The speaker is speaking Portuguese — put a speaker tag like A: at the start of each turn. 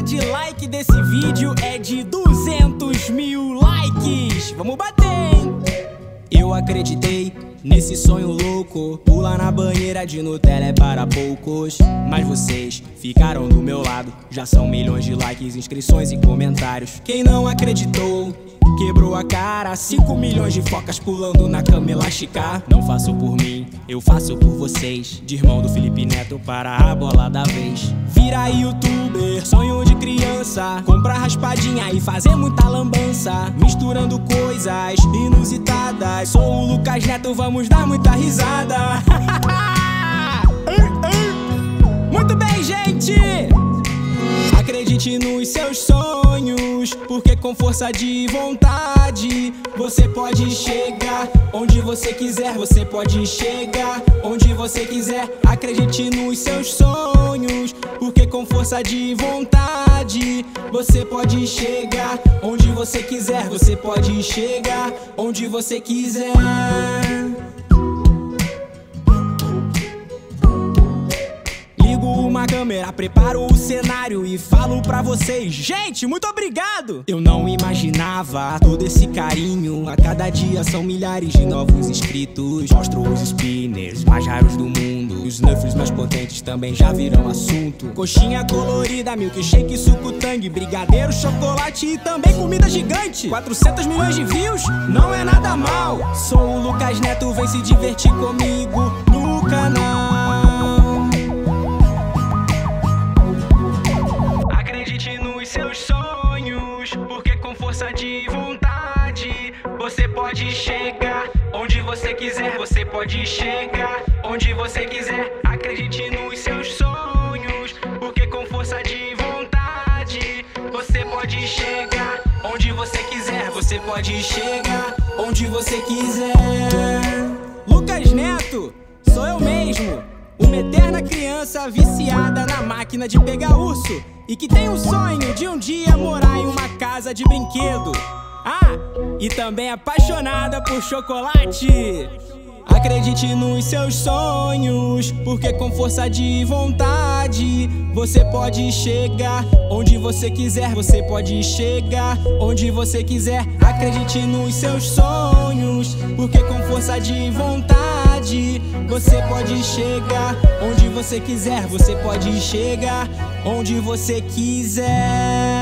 A: meta de like desse vídeo é de 200 mil likes. Vamos bater, hein? Eu acreditei nesse sonho louco, pular na banheira de Nutella é para poucos. Mas vocês ficaram do meu lado, já são milhões de likes, inscrições e comentários. Quem não acreditou quebrou a cara, 5 milhões de focas pulando na cama elástica. Não faço por mim, eu faço por vocês. De irmão do Felipe Neto para a bola da vez. Vira youtuber, sonho de criança, comprar raspadinha e fazer muita lambança, misturando coisas inusitadas. Sou o Lucas Neto, vamos dar muita risada. Muito bem, gente! Acredite nos seus sonhos, porque com força de vontade você pode chegar onde você quiser. Você pode chegar onde você quiser. Acredite nos seus sonhos, porque com força de vontade você pode chegar onde você quiser. Você pode chegar onde você quiser. Uma câmera, preparo o cenário e falo pra vocês: gente, muito obrigado! Eu não imaginava todo esse carinho. A cada dia são milhares de novos inscritos. Mostro os spinners mais raros do mundo. Os Snuffles mais potentes também já viram assunto. Coxinha colorida, milkshake, suco tangue, brigadeiro, chocolate e também comida gigante. 400 milhões de views, não é nada mal. Sou o Lucas Neto, vem se divertir comigo no canal. Seus sonhos, porque com força de vontade você pode chegar onde você quiser. Você pode chegar onde você quiser. Acredite nos seus sonhos, porque com força de vontade você pode chegar onde você quiser. Você pode chegar onde você quiser. Lucas Neto, sou eu mesmo, uma eterna criança viciada na máquina de pegar urso e que tem o sonho de um dia morar em uma casa de brinquedo. Ah, e também apaixonada por chocolate. Acredite nos seus sonhos, porque com força de vontade você pode chegar onde você quiser. Você pode chegar onde você quiser. Acredite nos seus sonhos, porque com força de vontade você pode chegar onde você quiser. Você pode chegar onde você quiser.